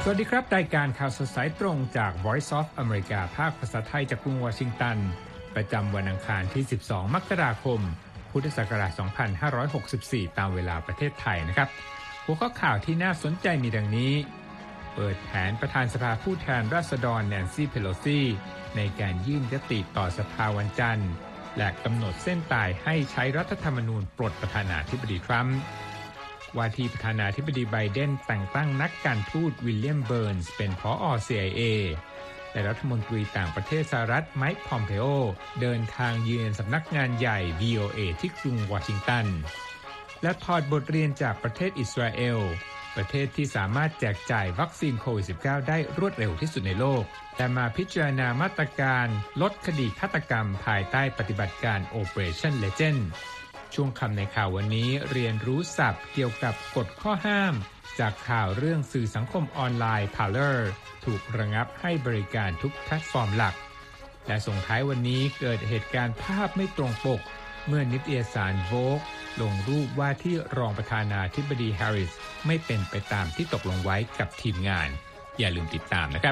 วัสดีครับรายการข่าวสดสายตรงจาก Voice of America ภาคภาษาไทยจากกรุงวอชิงตันประจำวันอังคารที่12มกราคมพุทธศักราช2564ตามเวลาประเทศไทยนะครับหัวข้อข่าวที่น่าสนใจมีดังนี้เปิดแผนประธานสภาผู้แทนราษฎรแนนซี่เพโลซีในการยื่นยติต่อสภาวันจันทร์และกำหนดเส้นตายให้ใช้รัฐธรรมนูญปลดประธานาธิบดีทรัมป์ว่าที่ประธานาธิบดีไบเดนแต่งตั้งนักการทูตวิลเลียมเบิร์นส์เป็นผอ. CIA และรัฐมนตรีต่างประเทศสหรัฐไมค์พอมเพโอเดินทางเยือนสำนักงานใหญ่ VOA ที่กรุงวอชิงตันและถอดบทเรียนจากประเทศอิสราเอลประเทศที่สามารถแจกจ่ายวัคซีนโควิด -19 ได้รวดเร็วที่สุดในโลกแต่มาพิจารณามาตรการลดคดีฆาตกรรมภายใต้ปฏิบัติการ Operation Legendช่วงคำในข่าววันนี้เรียนรู้ศัพท์เกี่ยวกับกฎข้อห้ามจากข่าวเรื่องสื่อสังคมออนไลน์ Parler ถูกระงับให้บริการทุกแพลตฟอร์มหลักและส่งท้ายวันนี้เกิดเหตุการณ์ภาพไม่ตรงปกเมื่อนิตยสาร Vogue ลงรูปว่าที่รองประธานาธิบดีแฮร์ริสไม่เป็นไปตามที่ตกลงไว้กับทีมงานอย่าลืมติดตามนะครับ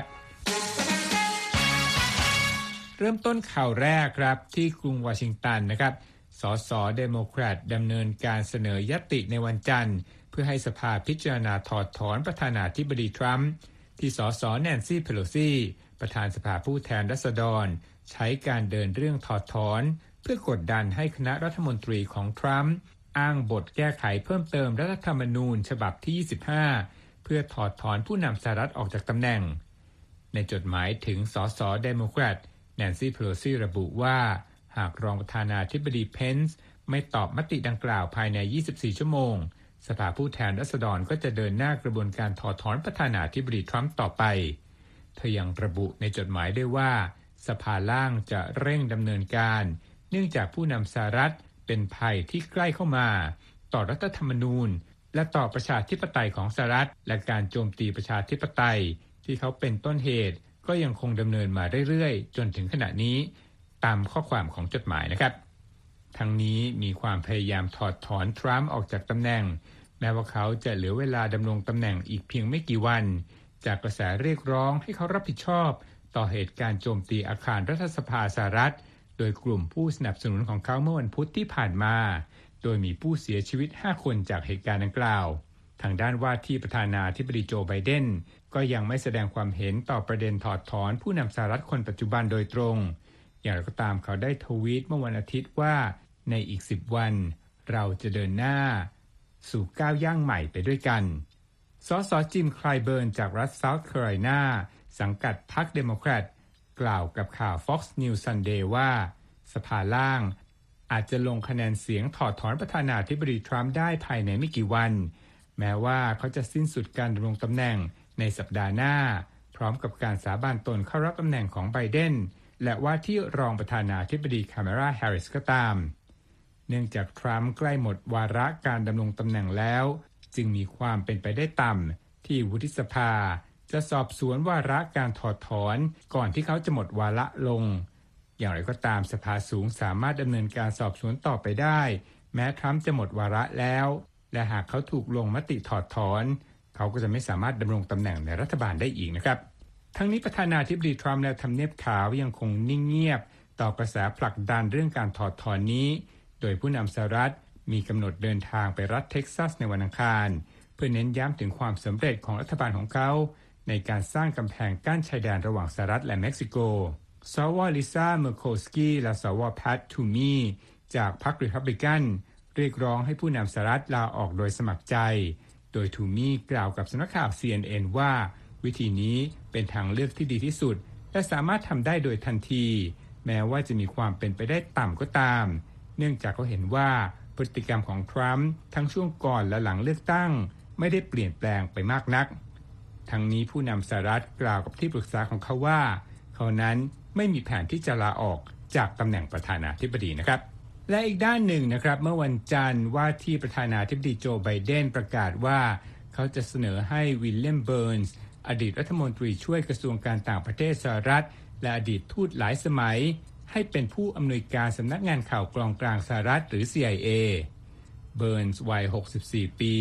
เริ่มต้นข่าวแรกครับที่กรุงวอชิงตันนะครับสสเดโมแครตดำเนินการเสนอยติในวันจันทร์เพื่อให้สภาพิจารณาถอดถอนประธานาธิบดีทรัมป์ที่สสแนนซี่เพโลซีประธานสภาผู้แทนราษฎรใช้การเดินเรื่องถอดถอนเพื่อกดดันให้คณะรัฐมนตรีของทรัมป์อ้างบทแก้ไขเพิ่มเติมรัฐธรรมนูญฉบับที่25เพื่อถอดถอนผู้นำสหรัฐออกจากตำแหน่งในจดหมายถึงสสเดโมแครตแนนซี่เพโลซีระบุว่าหากรองประธานาธิบดีเพนซ์ไม่ตอบมติดังกล่าวภายใน24ชั่วโมงสภาผู้แทนราษฎรก็จะเดินหน้ากระบวนการถอดถอนประธานาธิบดีทรัมป์ต่อไปเธอยังระบุในจดหมายด้วยว่าสภาล่างจะเร่งดำเนินการเนื่องจากผู้นำสหรัฐเป็นภัยที่ใกล้เข้ามาต่อรัฐธรรมนูญและต่อประชาธิปไตยของสหรัฐและการโจมตีประชาธิปไตยที่เขาเป็นต้นเหตุก็ยังคงดำเนินมาเรื่อยๆจนถึงขณะนี้ตามข้อความของจดหมายนะครับทั้งนี้มีความพยายามถอดถอนทรัมป์ออกจากตำแหน่งแม้ว่าเขาจะเหลือเวลาดำรงตำแหน่งอีกเพียงไม่กี่วันจากกระแสเรียกร้องให้เขารับผิดชอบต่อเหตุการณ์โจมตีอาคารรัฐสภาสหรัฐโดยกลุ่มผู้สนับสนุนของเขาเมื่อวันพุธที่ผ่านมาโดยมีผู้เสียชีวิต5คนจากเหตุการณ์ดังกล่าวทางด้านว่าที่ประธานาธิบดีโจไบเดนก็ยังไม่แสดงความเห็นต่อประเด็นถอดถอนผู้นำสหรัฐคนปัจจุบันโดยตรงอย่างไรก็ตามเขาได้ทวีตเมื่อวันอาทิตย์ว่าในอีก10วันเราจะเดินหน้าสู่ก้าวย่างใหม่ไปด้วยกันสสจิม ไคลเบิร์นจากรัฐเซาท์แคโรไลนาสังกัดพรรคเดโมแครตกล่าวกับข่าว Fox News Sunday ว่าสภาล่างอาจจะลงคะแนนเสียงถอดถอนประธานาธิบดีทรัมป์ได้ภายในไม่กี่วันแม้ว่าเขาจะสิ้นสุดการดำรงตำแหน่งในสัปดาห์หน้าพร้อมกับการสาบานตนเข้ารับตำแหน่งของไบเดนและว่าที่รองประธานาธิบดีคามาลาแฮร์ริสก็ตามเนื่องจากทรัมป์ใกล้หมดวาระการดำรงตำแหน่งแล้วจึงมีความเป็นไปได้ต่ำที่วุฒิสภาจะสอบสวนวาระการถอดถอนก่อนที่เขาจะหมดวาระลงอย่างไรก็ตามสภาสูงสามารถดำเนินการสอบสวนต่อไปได้แม้ทรัมป์จะหมดวาระแล้วและหากเขาถูกลงมติถอดถอนเขาก็จะไม่สามารถดำรงตำแหน่งในรัฐบาลได้อีกนะครับทั้งนี้ประธานาธิบดีทรัมป์และทำเนียบขาวยังคงนิ่งเงียบต่อกระแสผลักดันเรื่องการถอดถอนนี้โดยผู้นำสหรัฐมีกำหนดเดินทางไปรัฐเท็กซัสในวันอังคารเพื่อเน้นย้ำถึงความสำเร็จของรัฐบาลของเขาในการสร้างกำแพงกั้นชายแดนระหว่างสหรัฐและเม็กซิโกสว.ลิซ่า เมอร์โคสกี้และสว.แพท ทูมีจากพรรครีพับลิกันเรียกร้องให้ผู้นำสหรัฐลาออกโดยสมัครใจโดยทูมีกล่าวกับสำนักข่าว CNN ว่าวิธีนี้เป็นทางเลือกที่ดีที่สุดและสามารถทำได้โดยทันทีแม้ว่าจะมีความเป็นไปได้ต่ำก็ตามเนื่องจากเขาเห็นว่าพฤติกรรมของทรัมป์ทั้งช่วงก่อนและหลังเลือกตั้งไม่ได้เปลี่ยนแปลงไปมากนักทั้งนี้ผู้นำสหรัฐกล่าวกับที่ปรึกษาของเขาว่าเขานั้นไม่มีแผนที่จะลาออกจากตำแหน่งประธานาธิบดีนะครับและอีกด้านหนึ่งนะครับเมื่อวันจันทร์ว่าที่ประธานาธิบดีโจไบเดนประกาศว่าเขาจะเสนอให้วิลเลียมเบิร์นส์อดีตรัฐมนตรีช่วยกระทรวงการต่างประเทศสหรัฐและอดีตทูตหลายสมัยให้เป็นผู้อำนวยการสำนักงานข่าวกองกลางสหรัฐหรือ CIA เบิร์นส์วัย64ปี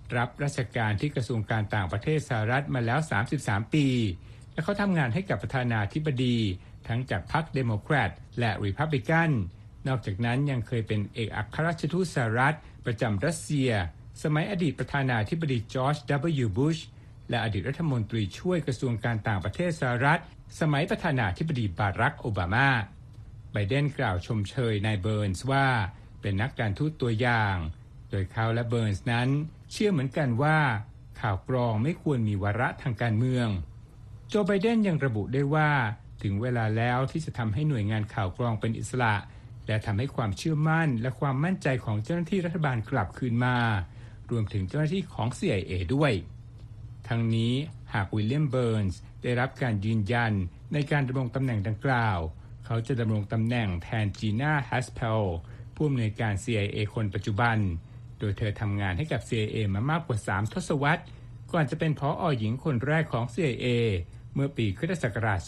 รับราชการที่กระทรวงการต่างประเทศสหรัฐมาแล้ว33 ปีและเขาทำงานให้กับประธานาธิบดีทั้งจากพรรคเดโมแครตและรีพับลิกันนอกจากนั้นยังเคยเป็นเอกอัครราชทูตสหรัฐประจำรัสเซียสมัยอดีตประธานาธิบดีจอร์จ W. บุชและอดีตรัฐมนตรีช่วยกระทรวงการต่างประเทศสหรัฐสมัยประธานาธิบดีบารักโอบามาไบเดนกล่าวชมเชยนายเบิร์นส์ว่าเป็นนักการทูตตัวอย่างโดยเขาและเบิร์นส์นั้นเชื่อเหมือนกันว่าข่าวกรองไม่ควรมีวาระทางการเมืองโจไบเดนยังระบุได้ว่าถึงเวลาแล้วที่จะทำให้หน่วยงานข่าวกรองเป็นอิสระและทำให้ความเชื่อมั่นและความมั่นใจของเจ้าหน้าที่รัฐบาลกลับคืนมารวมถึงเจ้าหน้าที่ของ CIA ด้วยทั้งนี้หากวิลเลียมเบิร์นส์ได้รับการยืนยันในการดำรงตำแหน่งดังกล่าวเขาจะดำรงตำแหน่งแทนจีน่า ฮัสเพลผู้อำนวยการ CIA คนปัจจุบันโดยเธอทำงานให้กับ CIA มามากกว่า3 ทศวรรษก่อนจะเป็นผอ.หญิงคนแรกของ CIA เมื่อปีค.ศ.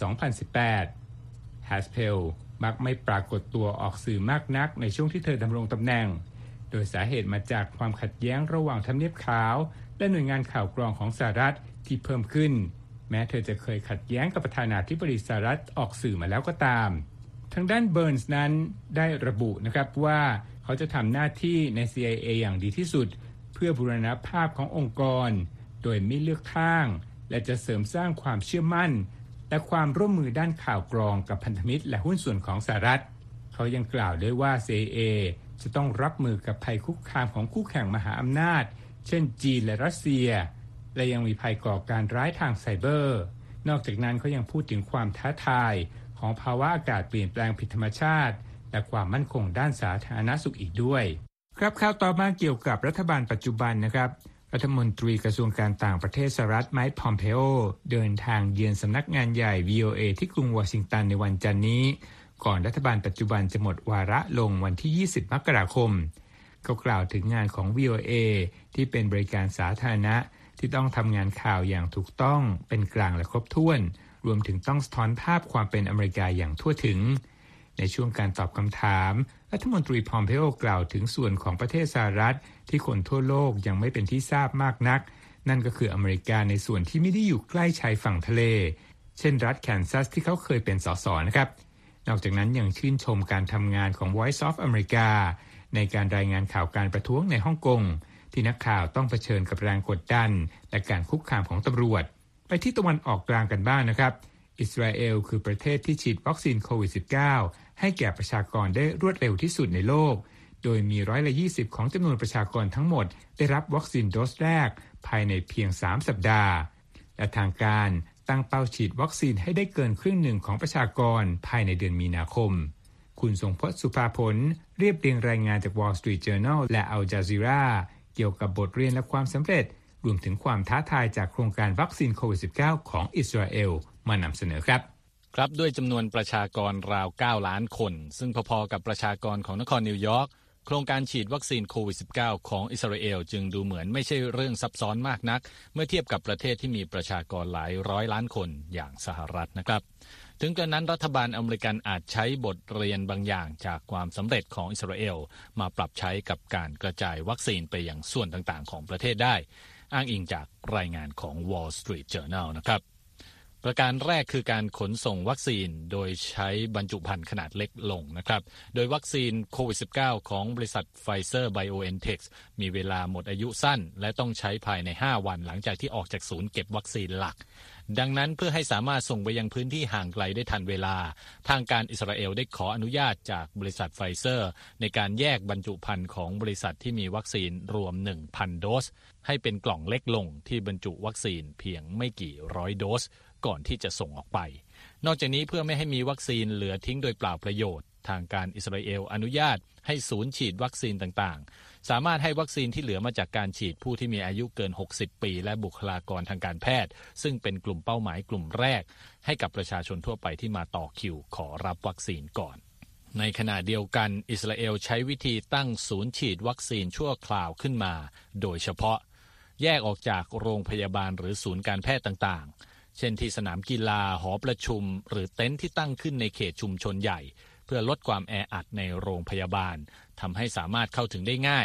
2018 ฮัสเพลมักไม่ปรากฏตัวออกสื่อมากนักในช่วงที่เธอดำรงตำแหน่งโดยสาเหตุมาจากความขัดแย้งระหว่างทำเนียบขาวและหน่วยงานข่าวกรองของสหรัฐที่เพิ่มขึ้นแม้เธอจะเคยขัดแย้งกับประธานาธิบดีสหรัฐออกสื่อมาแล้วก็ตามทางด้านเบิร์นส์นั้นได้ระบุนะครับว่าเขาจะทำหน้าที่ใน CIA อย่างดีที่สุดเพื่อบูรณภาพขององค์กรโดยไม่เลือกข้างและจะเสริมสร้างความเชื่อมั่นและความร่วมมือด้านข่าวกรองกับพันธมิตรและหุ้นส่วนของสหรัฐเขายังกล่าวด้วยว่า CIA จะต้องรับมือกับภัยคุกคามของคู่แข่งมหาอำนาจเช่นจีนและรัสเซียและยังมีภัยก่อการร้ายทางไซเบอร์นอกจากนั้นเขายังพูดถึงความท้าทายของภาวะอากาศเปลี่ยนแปลงผิดธรรมชาติและความมั่นคงด้านสาธารณสุขอีกด้วยครับข่าวต่อมาเกี่ยวกับรัฐบาลปัจจุบันนะครับรัฐมนตรีกระทรวงการต่างประเทศสหรัฐไมค์ พอมเพโอเดินทางเยือนสำนักงานใหญ่ VOA ที่กรุงวอชิงตันในวันจันทร์นี้ก่อนรัฐบาลปัจจุบันจะหมดวาระลงวันที่20 มกราคมเขากล่าวถึงงานของ VOA ที่เป็นบริการสาธารณะที่ต้องทำงานข่าวอย่างถูกต้องเป็นกลางและครบถ้วนรวมถึงต้องสะท้อนภาพความเป็นอเมริกาอย่างทั่วถึงในช่วงการตอบคำถามรัฐมนตรีพอมเพโอกล่าวถึงส่วนของประเทศสหรัฐที่คนทั่วโลกยังไม่เป็นที่ทราบมากนักนั่นก็คืออเมริกาในส่วนที่ไม่ได้อยู่ใกล้ชายฝั่งทะเลเช่นรัฐแคนซัสที่เขาเคยเป็นสสนะครับนอกจากนั้นยังชื่นชมการทำงานของ Voice of America ในการรายงานข่าวการประท้วงในฮ่องกงที่นักข่าวต้องเผชิญกับแรงกดดันและการคุกคามของตำรวจไปที่ตะวันออกกลางกันบ้าง นะครับอิสราเอลคือประเทศที่ฉีดวัคซีนโควิด -19 ให้แก่ประชากรได้รวดเร็วที่สุดในโลกโดยมี20%ของจำนวนประชากรทั้งหมดได้รับวัคซีนโดสแรกภายในเพียง3 สัปดาห์และทางการตั้งเป้าฉีดวัคซีนให้ได้เกินครึ่งหนึ่งของประชากรภายในเดือนมีนาคมคุณทรงพจน์ สุภาผลเรียบเรียงรายงานจาก Wall Street Journal และ Al Jazeera เกี่ยวกับบทเรียนและความสำเร็จรวมถึงความท้าทายจากโครงการวัคซีนโควิด -19 ของอิสราเอลมานำเสนอครับครับด้วยจำนวนประชากรราว9 ล้านคนซึ่งพอๆกับประชากรของนครนิวยอร์กโครงการฉีดวัคซีนโควิด -19 ของอิสราเอลจึงดูเหมือนไม่ใช่เรื่องซับซ้อนมากนักเมื่อเทียบกับประเทศที่มีประชากรหลายร้อยล้านคนอย่างสหรัฐนะครับถึงกระนั้นรัฐบาลอเมริกันอาจใช้บทเรียนบางอย่างจากความสำเร็จของอิสราเอลมาปรับใช้กับการกระจายวัคซีนไปยังส่วนต่างๆของประเทศได้อ้างอิงจากรายงานของ Wall Street Journal นะครับประการแรกคือการขนส่งวัคซีนโดยใช้บรรจุภัณฑ์ขนาดเล็กลงนะครับโดยวัคซีนโควิด -19 ของบริษัท Pfizer BioNTech มีเวลาหมดอายุสั้นและต้องใช้ภายใน5 วันหลังจากที่ออกจากศูนย์เก็บวัคซีนหลักดังนั้นเพื่อให้สามารถส่งไปยังพื้นที่ห่างไกลได้ทันเวลาทางการอิสราเอลได้ขออนุญาตจากบริษัท Pfizer ในการแยกบรรจุภัณฑ์ของบริษัทที่มีวัคซีนรวม 1,000 โดสให้เป็นกล่องเล็กลงที่บรรจุวัคซีนเพียงไม่กี่ร้อยโดสก่อนที่จะส่งออกไปนอกจากนี้เพื่อไม่ให้มีวัคซีนเหลือทิ้งโดยเปล่าประโยชน์ทางการอิสราเอลอนุญาตให้ศูนย์ฉีดวัคซีนต่างๆสามารถให้วัคซีนที่เหลือมาจากการฉีดผู้ที่มีอายุเกิน60 ปีและบุคลากรทางการแพทย์ซึ่งเป็นกลุ่มเป้าหมายกลุ่มแรกให้กับประชาชนทั่วไปที่มาต่อคิวขอรับวัคซีนก่อนในขณะเดียวกันอิสราเอลใช้วิธีตั้งศูนย์ฉีดวัคซีนชั่วคราวขึ้นมาโดยเฉพาะแยกออกจากโรงพยาบาลหรือศูนย์การแพทย์ต่างๆเช่นที่สนามกีฬาหอประชุมหรือเต็นท์ที่ตั้งขึ้นในเขตชุมชนใหญ่เพื่อลดความแออัดในโรงพยาบาลทำให้สามารถเข้าถึงได้ง่าย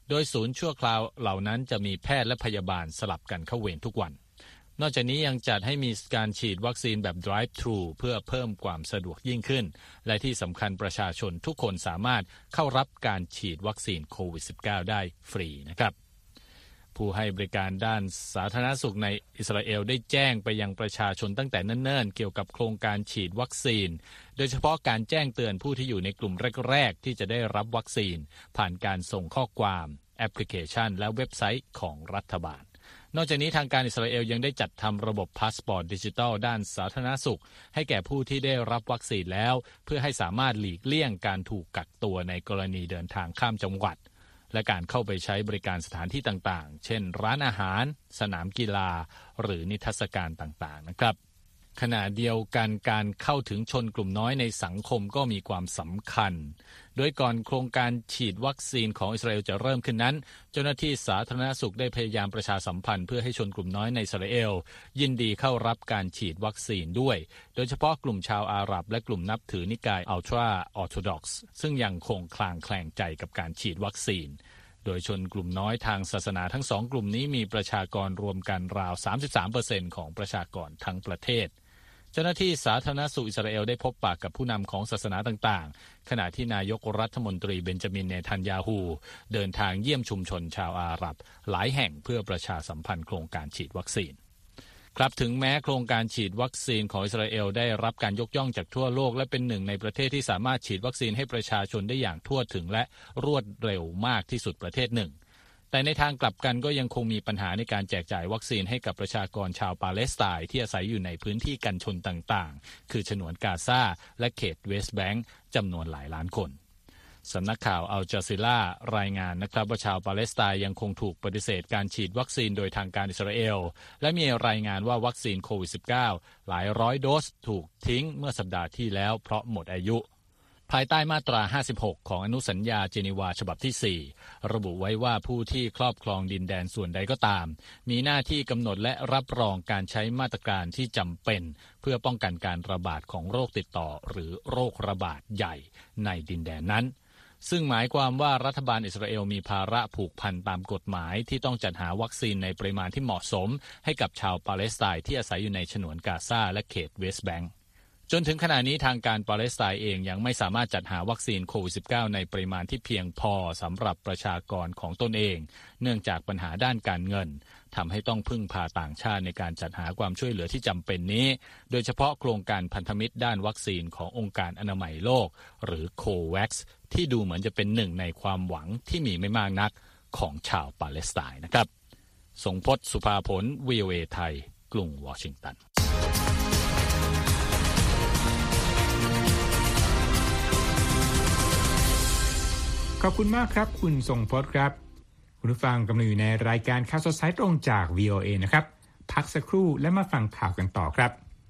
โดยศูนย์ชั่วคราวเหล่านั้นจะมีแพทย์และพยาบาลสลับกันเข้าเวรทุกวันนอกจากนี้ยังจัดให้มีการฉีดวัคซีนแบบ drive-thru เพื่อเพิ่มความสะดวกยิ่งขึ้นและที่สำคัญประชาชนทุกคนสามารถเข้ารับการฉีดวัคซีนโควิด -19 ได้ฟรีนะครับผู้ให้บริการด้านสาธารณสุขในอิสราเอลได้แจ้งไปยังประชาชนตั้งแต่เนิ่นๆเกี่ยวกับโครงการฉีดวัคซีนโดยเฉพาะการแจ้งเตือนผู้ที่อยู่ในกลุ่มแรกๆที่จะได้รับวัคซีนผ่านการส่งข้อความแอปพลิเคชันและเว็บไซต์ของรัฐบาลนอกจากนี้ทางการอิสราเอลยังได้จัดทำระบบพาสปอร์ตดิจิทัลด้านสาธารณสุขให้แก่ผู้ที่ได้รับวัคซีนแล้วเพื่อให้สามารถหลีกเลี่ยงการถูกกักตัวในกรณีเดินทางข้ามจังหวัดและการเข้าไปใช้บริการสถานที่ต่างๆเช่นร้านอาหารสนามกีฬาหรือนิทรรศการต่างๆนะครับขณะเดียวกันการเข้าถึงชนกลุ่มน้อยในสังคมก็มีความสำคัญโดยก่อนโครงการฉีดวัคซีนของอิสราเอลจะเริ่มขึ้นนั้นเจ้าหน้าที่สาธารณสุขได้พยายามประชาสัมพันธ์เพื่อให้ชนกลุ่มน้อยในอิสราเอลยินดีเข้ารับการฉีดวัคซีนด้วยโดยเฉพาะกลุ่มชาวอาหรับและกลุ่มนับถือนิกายอัลตราออร์โธดอกซ์ซึ่งยังคงคลางแคลงใจกับการฉีดวัคซีนโดยชนกลุ่มน้อยทางศาสนาทั้งสองกลุ่มนี้มีประชากรรวมกันราว 33% ของประชากรทั้งประเทศเจ้าหน้าที่สาธารณสุขอิสราเอลได้พบปะกับผู้นำของศาสนาต่างๆขณะที่นายกรัฐมนตรีเบนจามินเนทันยาฮูเดินทางเยี่ยมชุมชนชาวอาหรับหลายแห่งเพื่อประชาสัมพันธ์โครงการฉีดวัคซีนครับถึงแม้โครงการฉีดวัคซีนของอิสราเอลได้รับการยกย่องจากทั่วโลกและเป็นหนึ่งในประเทศที่สามารถฉีดวัคซีนให้ประชาชนได้อย่างทั่วถึงและรวดเร็วมากที่สุดประเทศหนึ่งแต่ในทางกลับกันก็ยังคงมีปัญหาในการแจกจ่ายวัคซีนให้กับประชากรชาวปาเลสไตน์ที่อาศัยอยู่ในพื้นที่กันชนต่างๆคือฉนวนกาซาและเขตเวสต์แบงก์จำนวนหลายล้านคนสำนักข่าวอัลจาซีรารายงานนะครับว่าชาวปาเลสไตน์ยังคงถูกปฏิเสธการฉีดวัคซีนโดยทางการอิสราเอลและมีรายงานว่าวัคซีนโควิด -19 หลายร้อยโดสถูกทิ้งเมื่อสัปดาห์ที่แล้วเพราะหมดอายุภายใต้มาตรา 56 ของอนุสัญญาเจนีวาฉบับที่ 4 ระบุไว้ว่าผู้ที่ครอบครองดินแดนส่วนใดก็ตามมีหน้าที่กำหนดและรับรองการใช้มาตรการที่จำเป็นเพื่อป้องกันการระบาดของโรคติดต่อหรือโรคระบาดใหญ่ในดินแดนนั้นซึ่งหมายความว่ารัฐบาลอิสราเอลมีภาระผูกพันตามกฎหมายที่ต้องจัดหาวัคซีนในปริมาณที่เหมาะสมให้กับชาวปาเลสไตน์ที่อาศัยอยู่ในฉนวนกาซาและเขตเวสต์แบงก์จนถึงขณะนี้ทางการปาเลสไตน์เองยังไม่สามารถจัดหาวัคซีนโควิด -19 ในปริมาณที่เพียงพอสำหรับประชากรของตนเองเนื่องจากปัญหาด้านการเงินทำให้ต้องพึ่งพาต่างชาติในการจัดหาความช่วยเหลือที่จำเป็นนี้โดยเฉพาะโครงการพันธมิตรด้านวัคซีนขององค์การอนามัยโลกหรือโควัคซ์ที่ดูเหมือนจะเป็นหนึ่งในความหวังที่มีไม่มากนักของชาวปาเลสไตน์นะครับทรงพจน์สุภาผล VOA ไทยกรุงวอชิงตันขอบคุณมากครับคุณทรงพจน์ครับคุณผู้ฟังกำลังอยู่ในรายการข่าวสดสายตรงจาก VOA นะครับพักสักครู่และมาฟังข่าวกันต่อครับ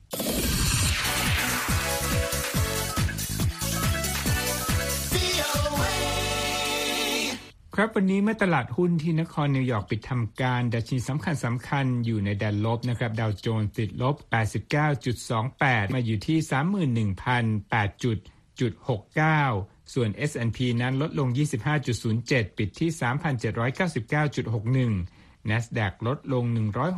ครับวันนี้เมื่อตลาดหุ้นที่นครนิวยอร์กปิดทำการดัชนีสำคัญอยู่ในแดนลบนะครับดาวโจนส์ติดลบ 89.28 มาอยู่ที่ 31,008.69 ส่วน S&P นั้นลดลง 25.07 ปิดที่ 3,799.61 NASDAQ ลดลง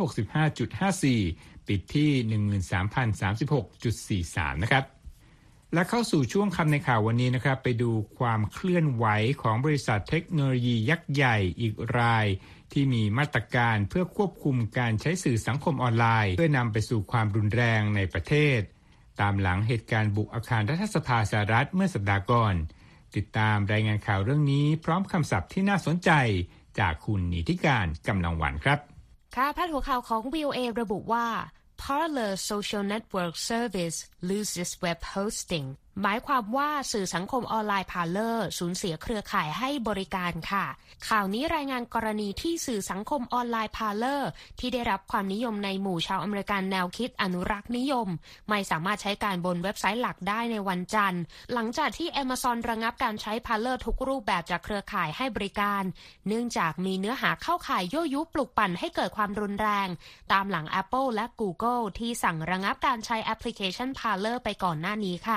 165.54 ปิดที่ 13,036.43 นะครับและเข้าสู่ช่วงคำในข่าววันนี้นะครับไปดูความเคลื่อนไหวของบริษัทเทคโนโลยียักษ์ใหญ่อีกรายที่มีมาตรการเพื่อควบคุมการใช้สื่อสังคมออนไลน์เพื่อนำไปสู่ความรุนแรงในประเทศตามหลังเหตุการณ์บุกอาคารรัฐสภาสหรัฐเมื่อสัปดาห์ก่อนติดตามรายงานข่าวเรื่องนี้พร้อมคำศัพท์ที่น่าสนใจจากคุณนิติการกำลังวันครับค่ะพาดหัวข่าวของ VOA ระบุว่า Parler Social Network Service loses web hosting หมายความว่าสื่อสังคมออนไลน์ Parler สูญเสียเครือข่ายให้บริการค่ะข่าวนี้รายงานกรณีที่สื่อสังคมออนไลน์ Parler ที่ได้รับความนิยมในหมู่ชาวอเมริกันแนวคิดอนุรักษ์นิยมไม่สามารถใช้การบนเว็บไซต์หลักได้ในวันจันทร์หลังจากที่ Amazon ระงับการใช้ Parler ทุกรูปแบบจากเครือข่ายให้บริการเนื่องจากมีเนื้อหาเข้าข่ายยั่วยุปลุกปั่นให้เกิดความรุนแรงตามหลัง Apple และ Google ที่สั่งระงับการใช้แอปพลิเคชัน Parler ไปก่อนหน้านี้ค่ะค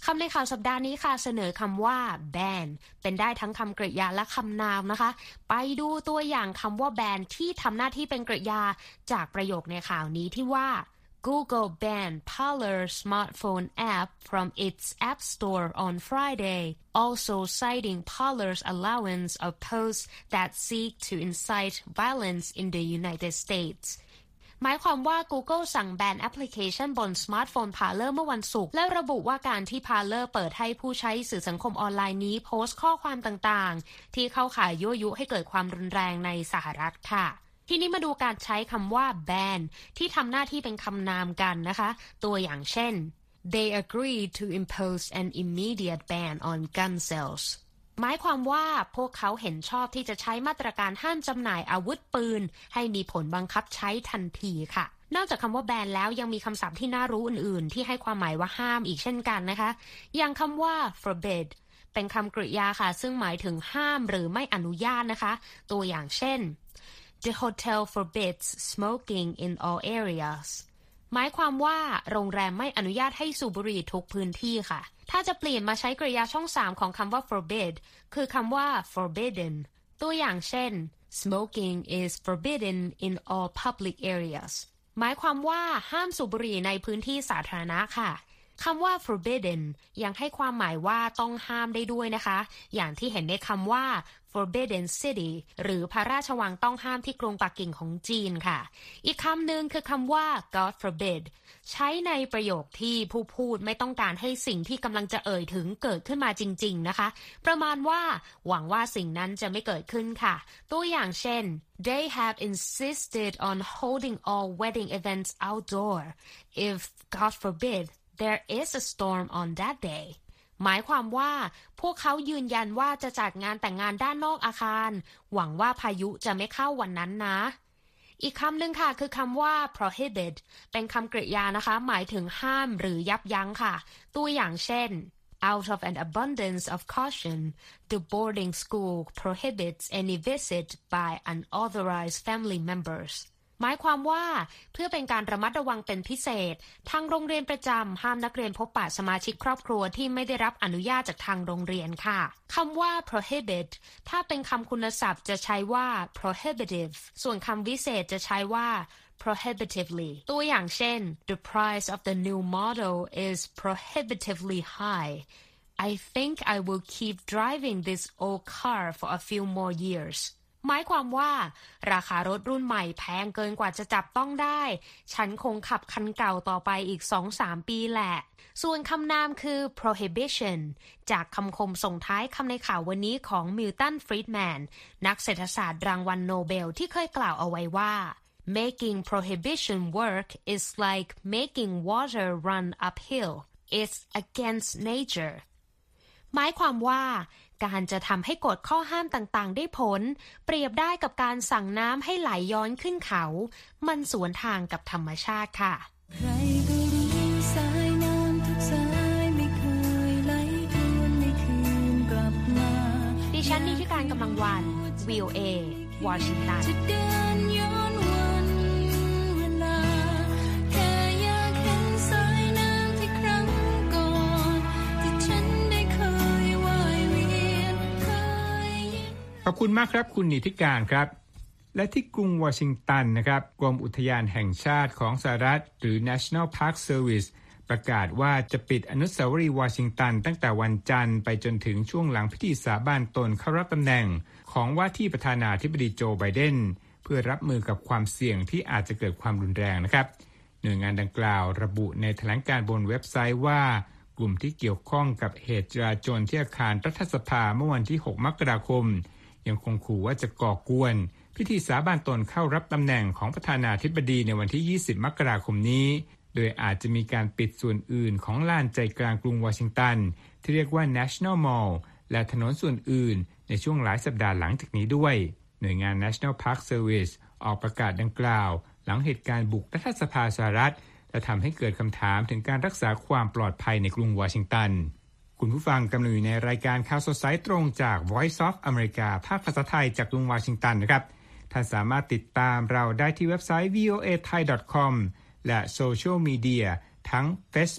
คำในข่าวสัปดาห์นี้ค่ะเสนอคำว่า ban เป็นได้ทั้งคำกริยาและคำนามนะคะไปดูตัวอย่างคำว่า ban ที่ทำหน้าที่เป็นกริยาจากประโยคในข่าวนี้ที่ว่า Google banned Parler's smartphone app from its App Store on Friday, also citing Parler's allowance of posts that seek to incite violence in the United Statesหมายความว่า Google สั่งแบนแอปพลิเคชันบนสมาร์ทโฟน Parler เมื่อวันศุกร์และระบุว่าการที่ Parler เปิดให้ผู้ใช้สื่อสังคมออนไลน์นี้โพสต์ข้อความต่างๆที่เข้าข่ายยั่วยุให้เกิดความรุนแรงในสหรัฐค่ะทีนี้มาดูการใช้คำว่า ban ที่ทำหน้าที่เป็นคำนามกันนะคะตัวอย่างเช่น They agreed to impose an immediate ban on gun salesหมายความว่าพวกเขาเห็นชอบที่จะใช้มาตรการห้ามจำหน่ายอาวุธปืนให้มีผลบังคับใช้ทันทีค่ะนอกจากคำว่าแบนแล้วยังมีคำศัพท์ที่น่ารู้อื่นๆที่ให้ความหมายว่าห้ามอีกเช่นกันนะคะอย่างคำว่า forbid เป็นคำกริยาค่ะซึ่งหมายถึงห้ามหรือไม่อนุญาตนะคะตัวอย่างเช่น The hotel forbids smoking in all areasหมายความว่าโรงแรมไม่อนุญาตให้สูบบุหรี่ทุกพื้นที่ค่ะถ้าจะเปลี่ยนมาใช้กริยาช่อง3ของคำว่า forbid คือคำว่า forbidden ตัวอย่างเช่น smoking is forbidden in all public areas หมายความว่าห้ามสูบบุหรี่ในพื้นที่สาธารณะค่ะคำว่า forbidden ยังให้ความหมายว่าต้องห้ามได้ด้วยนะคะอย่างที่เห็นในคำว่า Forbidden City หรือพระราชวังต้องห้ามที่กรุงปักกิ่งของจีนค่ะอีกคำหนึ่งคือคำว่า God forbid ใช้ในประโยคที่ผู้พูดไม่ต้องการให้สิ่งที่กำลังจะเอ่ยถึงเกิดขึ้นมาจริงๆนะคะประมาณว่าหวังว่าสิ่งนั้นจะไม่เกิดขึ้นค่ะตัวอย่างเช่น They have insisted on holding all wedding events outdoor if God forbid there is a storm on that dayหมายความว่าพวกเขายืนยันว่าจะจัดงานแต่งงานด้านนอกอาคารหวังว่าพายุจะไม่เข้าวันนั้นนะอีกคำหนึ่งค่ะคือคำว่า prohibit เป็นคำกริยานะคะหมายถึงห้ามหรือยับยั้งค่ะตัวอย่างเช่น Out of an abundance of caution, the boarding school prohibits any visit by unauthorized family membersหมายความว่าเพื่อเป็นการระมัดระวังเป็นพิเศษทางโรงเรียนประจำห้ามนักเรียนพบปะสมาชิกครอบครัวที่ไม่ได้รับอนุญาตจากทางโรงเรียนค่ะคำว่า prohibit ถ้าเป็นคำคุณศัพท์จะใช้ว่า prohibitive ส่วนคำวิเศษจะใช้ว่า prohibitively ตัวอย่างเช่น The price of the new model is prohibitively high. I think I will keep driving this old car for a few more yearsหมายความว่าราคารถรุ่นใหม่แพงเกินกว่าจะจับต้องได้ฉันคงขับคันเก่าต่อไปอีก 2-3 ปีแหละส่วนคำนามคือ prohibition จากคำคมส่งท้ายคำในข่าววันนี้ของมิลตันฟรีดแมนนักเศรษฐศาสตร์รางวัลโนเบลที่เคยกล่าวเอาไว้ว่า Making prohibition work is like making water run uphill. It's against nature หมายความว่าการจะทำให้กฎข้อห้ามต่างๆได้ผลเปรียบได้กับการสั่งน้ำให้ไหลย้อนขึ้นเขามันสวนทางกับธรรมชาติค่ะใครก็รู้สายน้ำทุกสายไม่เคยไหลทวนไม่คืนกลับมาดิฉันนิติการกำลังวัน VOA วอชิงตันจะเดินย้อนวันเวลาแค่อยากเห็นสายน้ำที่ครั้งก่อนที่ฉันได้เคยว่ายเวียนขอบคุณมากครับคุณนิติการครับและที่กรุงวอชิงตันนะครับกรมอุทยานแห่งชาติของสหรัฐหรือ National Park Service ประกาศว่าจะปิดอนุสาวรีย์วอชิงตันตั้งแต่วันจันทร์ไปจนถึงช่วงหลังพิธีสาบานตนเข้ารับตำแหน่งของว่าที่ประธานาธิบดีโจไบเดนเพื่อรับมือกับความเสี่ยงที่อาจจะเกิดความรุนแรงนะครับหน่วยงานดังกล่าวระบุในแถลงการณ์บนเว็บไซต์ว่ากลุ่มที่เกี่ยวข้องกับเหตุจลาจลที่อาคารรัฐสภาเมื่อวันที่6มกราคมยังคงขู่ว่าจะก่อกวนพิธีสาบานตนเข้ารับตำแหน่งของประธานาธิบดีในวันที่20มกราคมนี้โดยอาจจะมีการปิดส่วนอื่นของลานใจกลางกรุงวอชิงตันที่เรียกว่า National Mall และถนนส่วนอื่นในช่วงหลายสัปดาห์หลังจากนี้ด้วยหน่วยงาน National Park Service ออกประกาศดังกล่าวหลังเหตุการณ์บุกรัฐสภาสหรัฐและทำให้เกิดคำถามถึงการรักษาความปลอดภัยในกรุงวอชิงตันคุณผู้ฟังกำลังอยู่ในรายการข่าวสดสายตรงจาก Voice of America ภาคภาษาไทยจากกรุงวอชิงตันนะครับท่านสามารถติดตามเราได้ที่เว็บไซต์ voathai.com และโซเชียลมีเดียทั้ง Facebook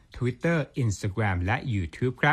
Twitter Instagram และ YouTube ครับ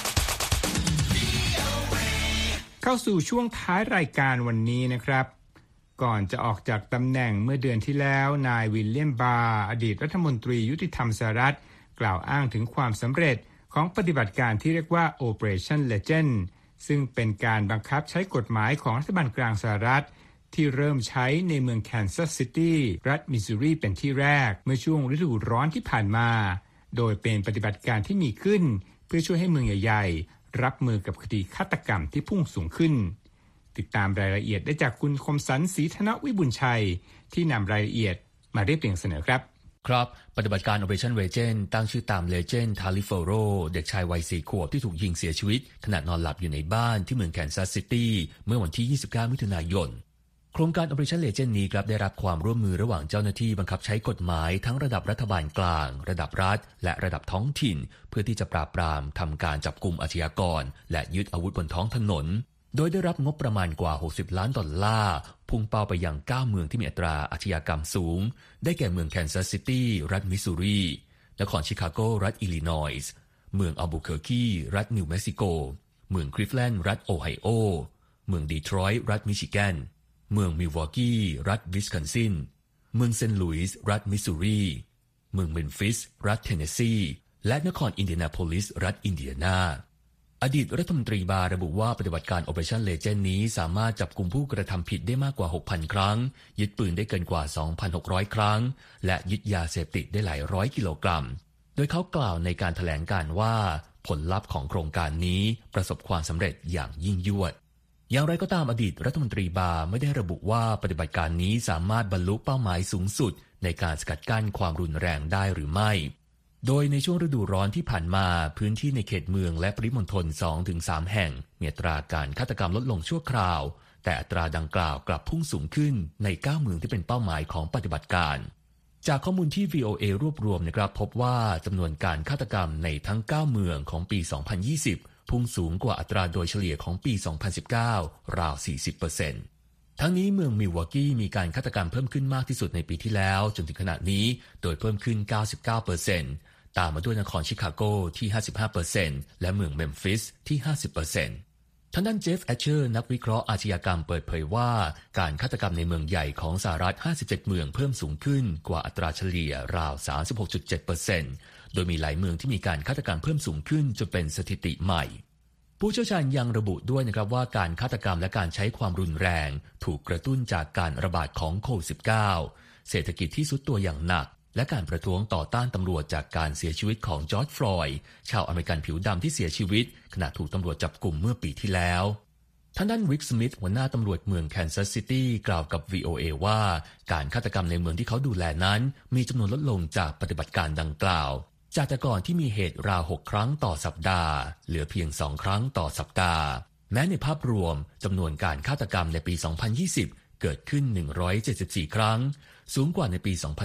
เข้าสู่ช่วงท้ายรายการวันนี้นะครับก่อนจะออกจากตำแหน่งเมื่อเดือนที่แล้วนายวิลเลียมบาร์อดีตรัฐมนตรียุติธรรมสหรัฐกล่าวอ้างถึงความสำเร็จของปฏิบัติการที่เรียกว่า Operation Legend ซึ่งเป็นการบังคับใช้กฎหมายของรัฐบาลกลางสหรัฐที่เริ่มใช้ในเมืองแคนซัสซิตี้รัฐมิสซูรีเป็นที่แรกเมื่อช่วงฤดูร้อนที่ผ่านมาโดยเป็นปฏิบัติการที่มีขึ้นเพื่อช่วยให้เมืองใหญ่ๆรับมือกับคดีฆาตกรรมที่พุ่งสูงขึ้นติดตามรายละเอียดได้จากคุณคมสันต์ศรีธนวิบุญชัยที่นำรายละเอียดมาเรียบเรียงเสนอครับครับปฏิบัติการ Operation Legend ตั้งชื่อตาม Legend Taliaferro เด็กชายวัย4 ขวบที่ถูกยิงเสียชีวิตขณะนอนหลับอยู่ในบ้านที่เมืองแคนซัสซิตี้เมื่อวันที่29มิถุนายนโครงการ Operation Legend นี้ครับได้รับความร่วมมือระหว่างเจ้าหน้าที่บังคับใช้กฎหมายทั้งระดับรัฐบาลกลางระดับรัฐและระดับท้องถิ่นเพื่อที่จะปราบปรามทำการจับกุมอาชญากรและยึดอาวุธบนท้องถนนโดยได้รับงบประมาณกว่า$60 ล้านพุ่งเป้าไปยัง9เมืองที่มีอัตราอาชญากรรมสูงได้แก่เมืองแคนซัสซิตี้รัฐมิสซูรีนครชิคาโกรัฐอิลลินอยส์เมืองอัลบูเคอร์คีรัฐนิวเม็กซิโกเมืองคลิฟแลนด์รัฐโอไฮโอเมืองดีทรอยต์รัฐมิชิแกนเมืองมิลวอกกี้รัฐวิสคอนซินเมืองเซนต์หลุยส์รัฐมิสซูรีเมืองเมมฟิสรัฐเทนเนสซีและนครอินเดียนาโพลิสรัฐอินเดียนาอดีตรัฐมนตรีบาร์ระบุว่าปฏิบัติการ Operation Legend นี้สามารถจับกุมผู้กระทำผิดได้มากกว่า 6,000 ครั้งยึดปืนได้เกินกว่า 2,600 ครั้งและยึดยาเสพติดได้หลายร้อยกิโลกรัมโดยเขากล่าวในการแถลงการว่าผลลัพธ์ของโครงการนี้ประสบความสำเร็จอย่างยิ่งยวดอย่างไรก็ตามอดีตรัฐมนตรีบาร์ไม่ได้ระบุว่าปฏิบัติการนี้สามารถบรรลุเป้าหมายสูงสุดในการสกัดกั้นความรุนแรงได้หรือไม่โดยในช่วงฤดูร้อนที่ผ่านมาพื้นที่ในเขตเมืองและปริมณฑล 2-3 แห่งมีอัตราการฆาตกรรมลดลงชั่วคราวแต่อัตราดังกล่าวกลับพุ่งสูงขึ้นใน9เมืองที่เป็นเป้าหมายของปฏิบัติการจากข้อมูลที่ VOA รวบรวมนะครับพบว่าจำนวนการฆาตกรรมในทั้ง9เมืองของปี 2020 พุ่งสูงกว่าอัตราโดยเฉลี่ยของปี 2019 ราว 40%ทั้งนี้เมืองมิลวอกกี้มีการฆาตกรรมเพิ่มขึ้นมากที่สุดในปีที่แล้วจนถึงขณะนี้โดยเพิ่มขึ้น 99%ตามมาด้วยนครชิคาโกที่ 55% และเมืองเมมฟิสที่ 50% ทางด้านเจฟแอชเชอร์นักวิเคราะห์อาชญากรรมเปิดเผยว่าการฆาตกรรมในเมืองใหญ่ของสหรัฐ57เมืองเพิ่มสูงขึ้นกว่าอัตราเฉลี่ยราว 36.7% โดยมีหลายเมืองที่มีการฆาตกรรมเพิ่มสูงขึ้นจนเป็นสถิติใหม่ผู้เชี่ยวชาญยังระบุด้วยนะครับว่าการฆาตกรรมและการใช้ความรุนแรงถูกกระตุ้นจากการระบาดของโควิด -19 เศรษฐกิจที่ทรุดตัวอย่างหนักและการประท้วงต่อต้านตำรวจจากการเสียชีวิตของจอร์จฟลอยด์ชาวอเมริกันผิวดำที่เสียชีวิตขณะถูกตำรวจจับกุมเมื่อปีที่แล้วทางด้านริกสมิธหัวหน้าตำรวจเมืองแคนซัสซิตี้กล่าวกับ VOA ว่าการฆาตกรรมในเมืองที่เขาดูแลนั้นมีจำนวนลดลงจากปฏิบัติการดังกล่าวจากแต่ก่อนที่มีเหตุราว6ครั้งต่อสัปดาห์เหลือเพียง2ครั้งต่อสัปดาห์แม้ในภาพรวมจำนวนการฆาตกรรมในปี 2020 เกิดขึ้น174ครั้งสูงกว่าในปี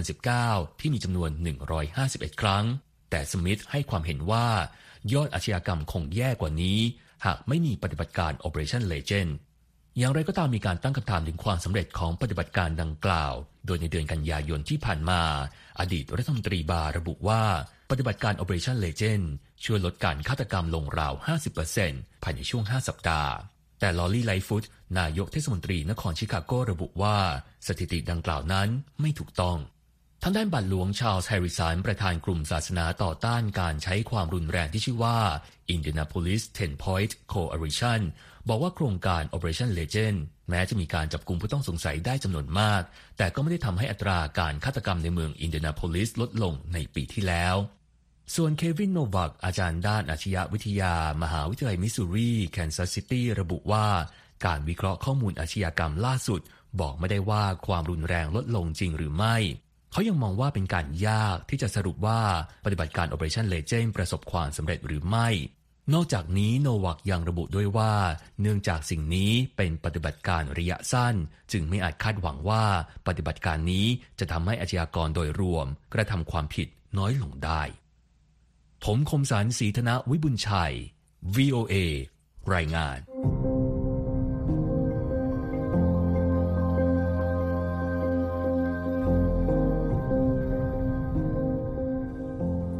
2019 ที่มีจำนวน151ครั้งแต่สมิธให้ความเห็นว่ายอดอาชญากรรมคงแย่กว่านี้หากไม่มีปฏิบัติการ Operation Legend อย่างไรก็ตามมีการตั้งคำถามถึงความสำเร็จของปฏิบัติการดังกล่าวโดยในเดือนกันยายนที่ผ่านมาอดีตรัฐมนตรีบาร์ระบุว่าปฏิบัติการ Operation Legend ช่วยลดการฆาตกรรมลงราว 50% ภายในช่วง5สัปดาห์แต่ลอรี่ไลท์ฟุตนายกเทศมนตรีนครชิคาโกระบุว่าสถิติดังกล่าวนั้นไม่ถูกต้องทางด้านบาทหลวงชาร์ลส์แฮร์ริสันประธานกลุ่มศาสนาต่อต้านการใช้ความรุนแรงที่ชื่อว่า Indianapolis 10 Point Coalition บอกว่าโครงการ Operation Legend แม้จะมีการจับกุมผู้ต้องสงสัยได้จำนวนมากแต่ก็ไม่ได้ทำให้อัตราการฆาตกรรมในเมือง Indianapolis ลดลงในปีที่แล้วส่วนเควินโนวักอาจารย์ด้านอาชญาวิทยามหาวิทยาลัยมิสซูรีแคนซัสซิตี้ระบุว่าการวิเคราะห์ข้อมูลอาชญากรรมล่าสุดบอกไม่ได้ว่าความรุนแรงลดลงจริงหรือไม่เขายังมองว่าเป็นการยากที่จะสรุปว่าปฏิบัติการ Operation Legend ประสบความสำเร็จหรือไม่นอกจากนี้โนวักยังระบุด้วยว่าเนื่องจากสิ่งนี้เป็นปฏิบัติการระยะสั้นจึงไม่อาจคาดหวังว่าปฏิบัติการนี้จะทำให้อาชญากรโดยรวมกระทำความผิดน้อยลงได้ผมคมสันต์ศรีธนวิบุญชัย VOA รายงาน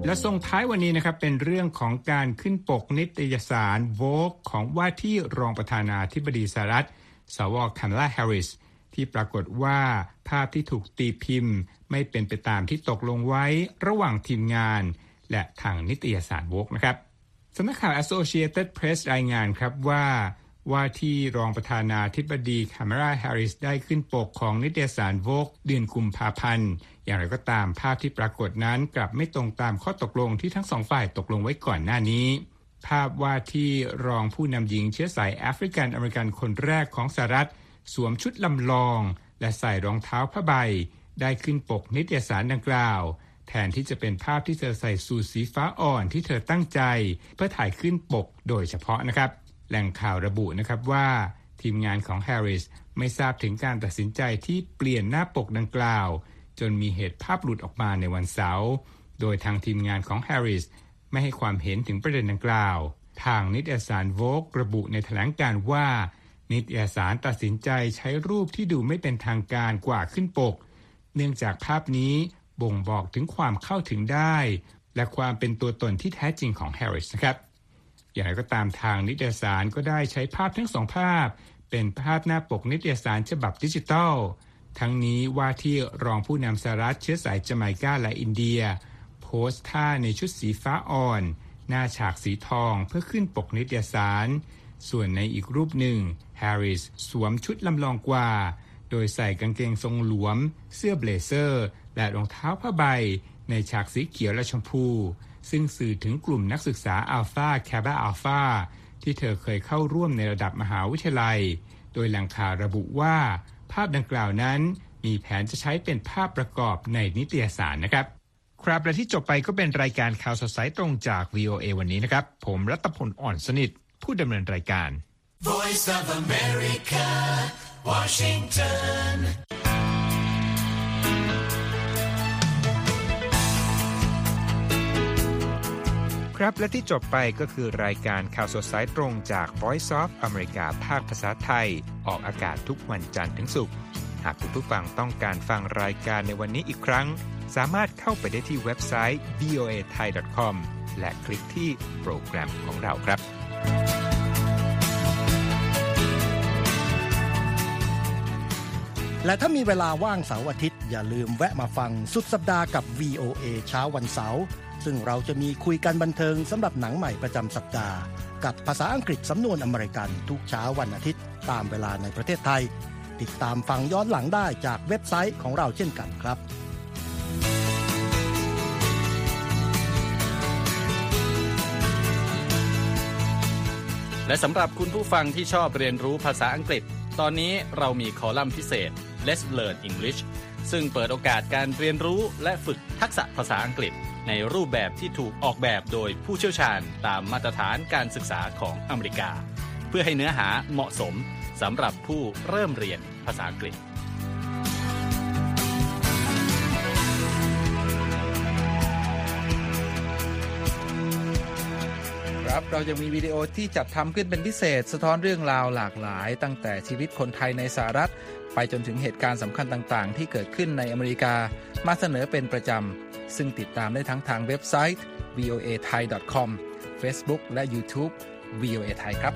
และส่งท้ายวันนี้นะครับเป็นเรื่องของการขึ้นปกนิตยสาร Vogue ของว่าที่รองประธานาธิบดีสหรัฐสวคามาลาแฮร์ริสที่ปรากฏว่าภาพที่ถูกตีพิมพ์ไม่เป็นไปตามที่ตกลงไว้ระหว่างทีมงานและทางนิตยสาร Vogue นะครับสำนักข่าว Associated Press รายงานครับว่าที่รองประธานาธิบดีคามาลาแฮร์ริสได้ขึ้นปกของนิตยสาร Vogue เดือนกุมภาพันธ์อย่างไรก็ตามภาพที่ปรากฏนั้นกลับไม่ตรงตามข้อตกลงที่ทั้งสองฝ่ายตกลงไว้ก่อนหน้านี้ภาพว่าที่รองผู้นำหญิงเชื้อสายแอฟริกันอเมริกันคนแรกของสหรัฐสวมชุดลำลองและใส่รองเท้าผ้าใบได้ขึ้นปกนิตยสารดังกล่าวแทนที่จะเป็นภาพที่เธอใส่สูทสีฟ้าอ่อนที่เธอตั้งใจเพื่อถ่ายขึ้นปกโดยเฉพาะนะครับแหล่งข่าวระบุนะครับว่าทีมงานของแฮร์ริสไม่ทราบถึงการตัดสินใจที่เปลี่ยนหน้าปกดังกล่าวจนมีเหตุภาพหลุดออกมาในวันเสาร์โดยทางทีมงานของแฮร์ริสไม่ให้ความเห็นถึงประเด็นดังกล่าวทางนิตยสาร Vogue ระบุในแถลงการณ์ว่านิตยสารตัดสินใจใช้รูปที่ดูไม่เป็นทางการกว่าขึ้นปกเนื่องจากภาพนี้บ่งบอกถึงความเข้าถึงได้และความเป็นตัวตนที่แท้จริงของแฮร์ริสนะครับอย่างไรก็ตามทางนิตยสารก็ได้ใช้ภาพทั้งสองภาพเป็นภาพหน้าปกนิตยสารฉบับดิจิทัลทั้งนี้ว่าที่รองผู้นำสหรัฐเชื้อสายจาไมกาและอินเดียโพสต์ท่าในชุดสีฟ้าอ่อนหน้าฉากสีทองเพื่อขึ้นปกนิตยสารส่วนในอีกรูปหนึ่งแฮร์ริสสวมชุดลำลองกว่าโดยใส่กางเกงทรงหลวมเสื้อเบลเซอร์และรองเท้าผ้าใบในฉากสีเขียวและชมพูซึ่งสื่อถึงกลุ่มนักศึกษาอัลฟาแคบาอัลฟาที่เธอเคยเข้าร่วมในระดับมหาวิทยาลัยโดยแหล่งข่าวระบุว่าภาพดังกล่าวนั้นมีแผนจะใช้เป็นภาพประกอบในนิตยสารนะครับครับและที่จบไปก็เป็นรายการข่าวสดสายตรงจาก VOA วันนี้นะครับผมรัตพลอ่อนสนิทผู้ดำเนินรายการ Voice of America Washington ครับและที่จบไปก็คือรายการข่าวสดสายตรงจาก Voice of America ภาคภาษาไทยออกอากาศทุกวันจันทร์ถึงศุกร์หากคุณผู้ฟังต้องการฟังรายการในวันนี้อีกครั้งสามารถเข้าไปได้ที่เว็บไซต์ voathai.com และคลิกที่โปรแกรมของเราครับและถ้ามีเวลาว่างเสาร์อาทิตย์อย่าลืมแวะมาฟังสุดสัปดาห์กับ VOA เช้าวันเสาร์ซึ่งเราจะมีคุยกันบันเทิงสำหรับหนังใหม่ประจำสัปดาห์กับภาษาอังกฤษสำนวนอเมริกันทุกเช้าวันอาทิตย์ตามเวลาในประเทศไทยติดตามฟังย้อนหลังได้จากเว็บไซต์ของเราเช่นกันครับและสำหรับคุณผู้ฟังที่ชอบเรียนรู้ภาษาอังกฤษตอนนี้เรามีคอลัมน์พิเศษ Let's Learn English ซึ่งเปิดโอกาสการเรียนรู้และฝึกทักษะภาษาอังกฤษในรูปแบบที่ถูกออกแบบโดยผู้เชี่ยวชาญตามมาตรฐานการศึกษาของอเมริกาเพื่อให้เนื้อหาเหมาะสมสำหรับผู้เริ่มเรียนภาษาอังกฤษครับเรายังมีวิดีโอที่จัดทำขึ้นเป็นพิเศษสะท้อนเรื่องราวหลากหลายตั้งแต่ชีวิตคนไทยในสหรัฐไปจนถึงเหตุการณ์สำคัญต่างๆที่เกิดขึ้นในอเมริกามาเสนอเป็นประจำซึ่งติดตามได้ทั้งทางเว็บไซต์ voathai.com Facebook และ YouTube VOA Thai ครับ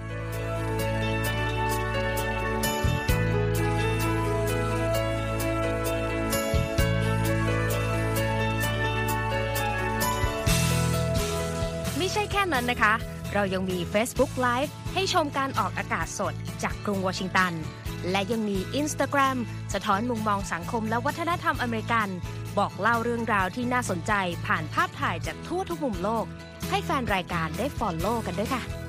ไม่ใช่แค่นั้นนะคะเรายังมี Facebook Live ให้ชมการออกอากาศสดจากกรุงวอชิงตันและยังมี Instagram สะท้อนมุมมองสังคมและวัฒนธรรมอเมริกันบอกเล่าเรื่องราวที่น่าสนใจผ่านภาพถ่ายจากทั่วทุกมุมโลกให้แฟนรายการได้ follow กันด้วยค่ะ